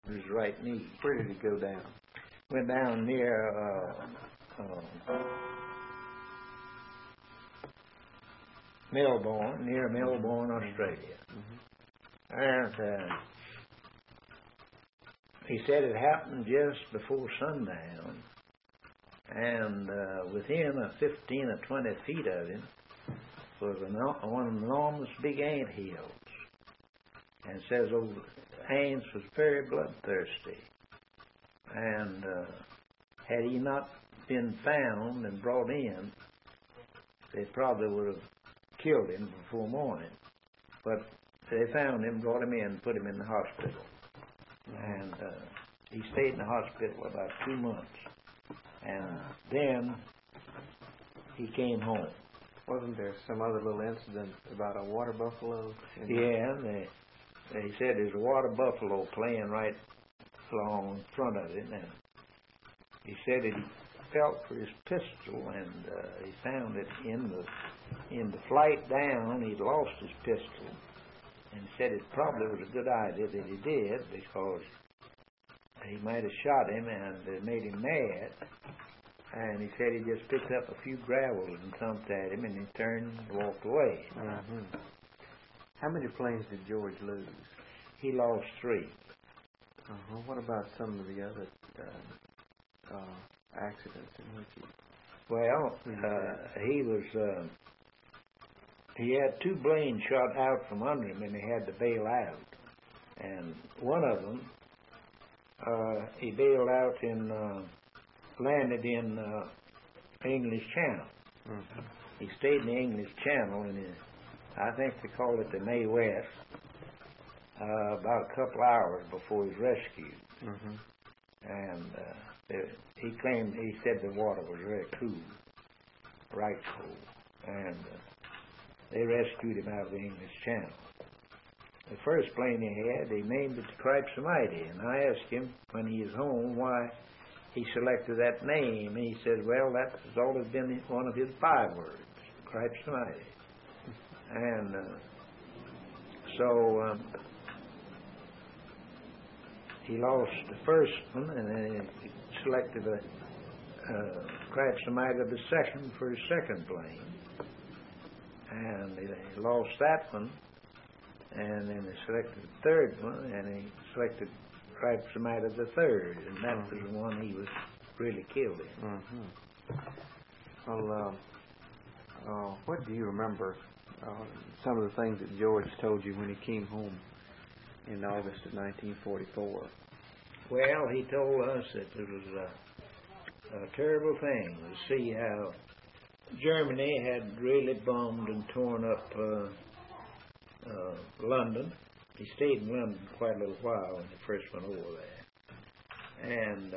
his right knee. Where did he go down? Went down near Melbourne, Australia. And he said it happened just before sundown, and within 15 or 20 feet of him was one of the enormous big ant hills. And says those ants was very bloodthirsty. And had he not been found and brought in, they probably would have killed him before morning. But they found him, brought him in, put him in the hospital. And he stayed in the hospital about 2 months. And then he came home. Wasn't there some other little incident about a water buffalo? Yeah, they said there's a water buffalo playing right along in front of him. And he said that he felt for his pistol, and he found it in the flight down. He'd lost his pistol. And he said it probably was a good idea that he did, because he might have shot him and it made him mad. And he said he just picked up a few gravels and thumped at him, and he turned and walked away. How many planes did George lose? He lost 3. What about some of the other accidents in which he... Well, he had 2 planes shot out from under him, and he had to bail out. And one of them, he bailed out and landed in English Channel. He stayed in the English Channel, and I think they call it the Mae West, about a couple hours before he was rescued. And he said the water was very cool, right cool. And they rescued him out of the English Channel. The first plane he had, they named it the Cripes-O-Mighty, and I asked him when he was home why he selected that name, and he said, well, that has always been one of his bywords, Cripes-O-Mighty. And so he lost the first one, and then he selected Cripes-O-Mighty the second for his second plane. And he lost that one, and then he selected the third one, and he selected Cripes-O-Mighty the third, and that was the one he was really killed in. Well, what do you remember some of the things that George told you when he came home in August of 1944? Well, he told us that it was a terrible thing to see how Germany had really bombed and torn up London. He stayed in London quite a little while when he first went over there. And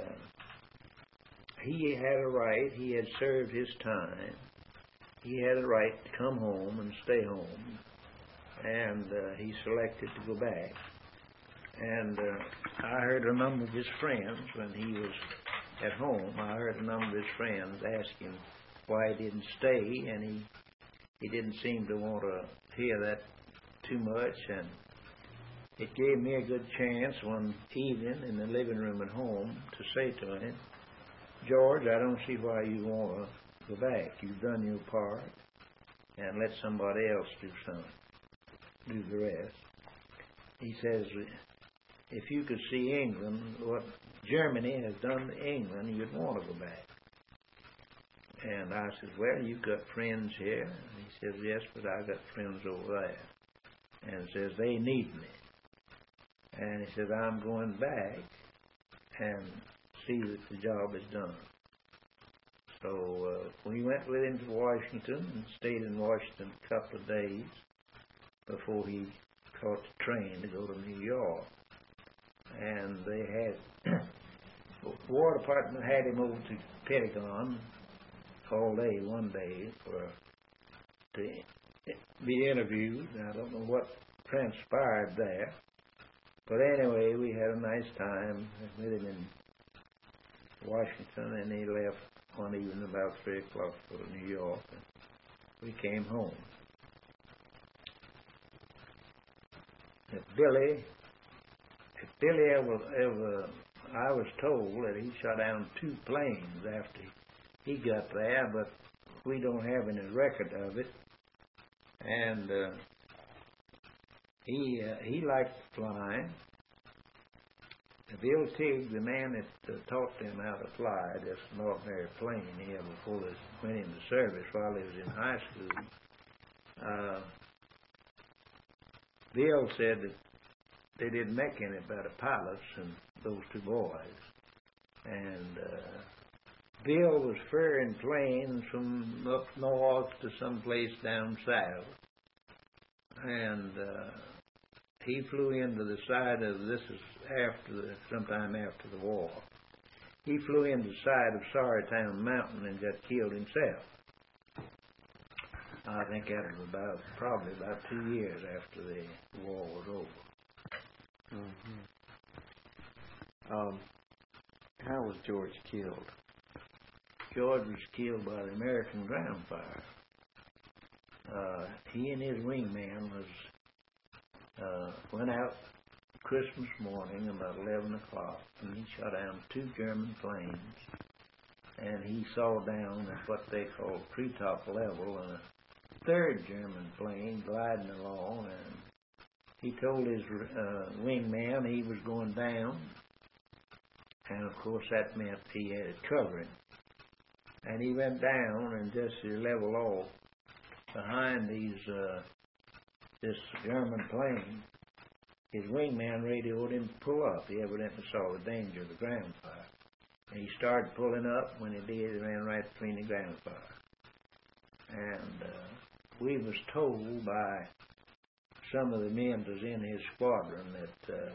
he had a right, he had served his time, he had a right to come home and stay home. And he selected to go back. And I heard a number of his friends, when he was at home, I heard a number of his friends ask him why he didn't stay, and he didn't seem to want to hear that too much. And it gave me a good chance one evening in the living room at home to say to him, George, I don't see why you want to go back. You've done your part, and let somebody else do the rest. He says, if you could see England, what Germany has done to England, you'd want to go back. And I said, well, you've got friends here. And he says, yes, but I got friends over there. And he says, they need me. And he said, I'm going back and see that the job is done. So we went with him to Washington and stayed in Washington a couple of days before he caught the train to go to New York. And they had, the War Department had him over to Pentagon all day, one day, to be interviewed. I don't know what transpired there. But anyway, we had a nice time with him in Washington, and he left one evening about 3 o'clock for New York, and we came home. Billy had Billy I was told that he shot down 2 planes after he got there, but we don't have any record of it. And he liked flying. Bill Tigg, the man that taught them how to fly, just an ordinary plane he had before they went into service while he was in high school, Bill said that they didn't make any better pilots than those 2 boys. And Bill was ferrying planes from up north to someplace down south. And he flew into the side of, this is sometime after the war. He flew into the side of Sorrytown Mountain and got killed himself. I think that was probably about 2 years after the war was over. Mm-hmm. How was George killed? George was killed by the American ground fire. He and his wingman went out Christmas morning about 11 o'clock, and he shot down 2 German planes, and he saw down at what they call treetop level, and a 3rd German plane gliding along, and he told his wingman he was going down, and of course that meant he had it covering. And he went down and just to level off behind this German plane. His wingman radioed him to pull up. He evidently saw the danger of the ground fire. And he started pulling up. When he did, he ran right between the ground fire. And we was told by some of the men that was in his squadron that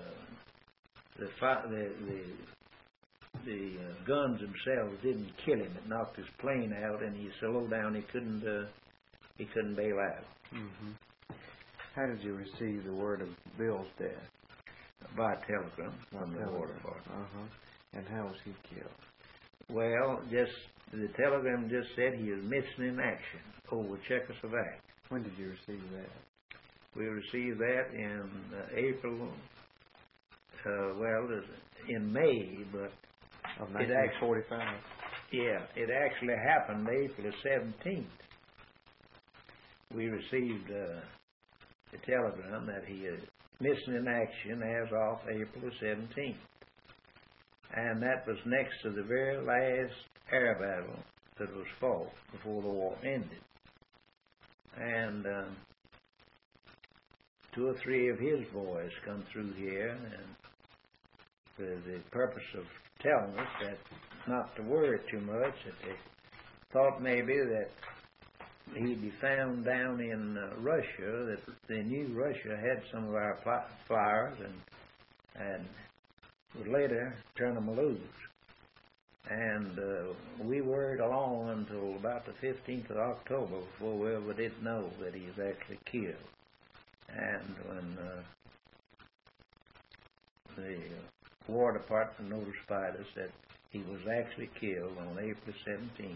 the guns themselves didn't kill him. It knocked his plane out, and he was so low down he couldn't bail out. Mm-hmm. How did you receive the word of Bill's death? By telegram from the War Department. Uh-huh. And how was he killed? Well, the telegram just said he was missing in action over Czechoslovakia. When did you receive that? We received that in April. In May, but of 1945. It actually happened April 17th. We received a telegram that he is missing in action as of April 17th. And that was next to the very last air battle that was fought before the war ended. And 2 or 3 of his boys come through here, and for the purpose of telling us that not to worry too much, that they thought maybe that he'd be found down in Russia, that they knew Russia had some of our flyers and would later turn them loose. And we worried along until about the 15th of October before we ever did know that he was actually killed. And when the War Department notified us that he was actually killed on April 17,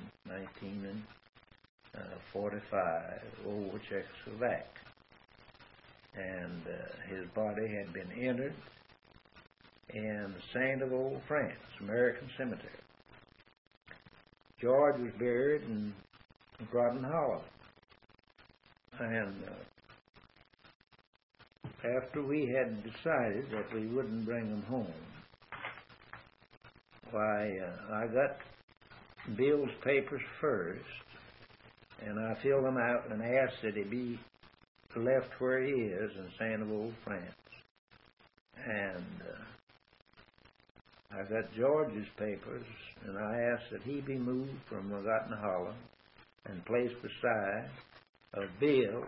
1945, over Czechoslovakia. And his body had been entered in Saint-Avold, France, American Cemetery. George was buried in Groton Hollow. And after we had decided that we wouldn't bring him home, I got Bill's papers first, and I filled them out and asked that he be left where he is in Saint-Avold, France. And I got George's papers, and I asked that he be moved from Groton Hollow and placed beside of Bill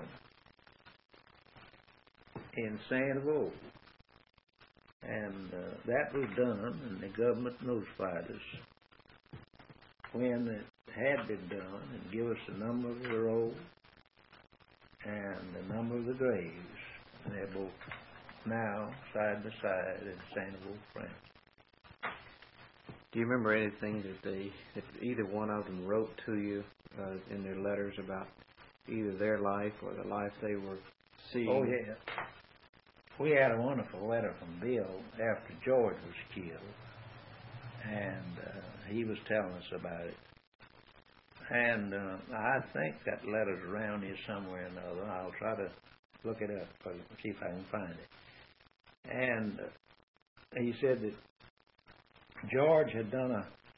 in Saint-Avold. And that was done, and the government notified us when it had been done and give us the number of the roll and the number of the graves. And they're both now side by side in Saint-Avold, France. Do you remember anything that either one of them wrote to you in their letters about either their life or the life they were seeing? Oh, yeah. we had a wonderful letter from Bill after George was killed, and he was telling us about it. And I think that letter's around here somewhere or another. I'll try to look it up and see if I can find it. And he said that George had done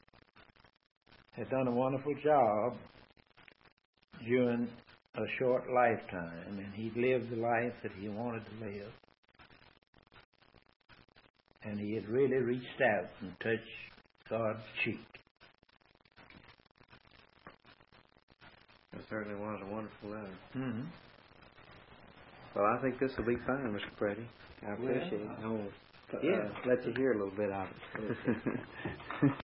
a wonderful job during a short lifetime, and he'd lived the life that he wanted to live. And he had really reached out and touched God's cheek. It certainly was a wonderful letter. Mm-hmm. Well, I think this will be fine, Mr. Preddy. I appreciate it. I'll let you hear a little bit of it.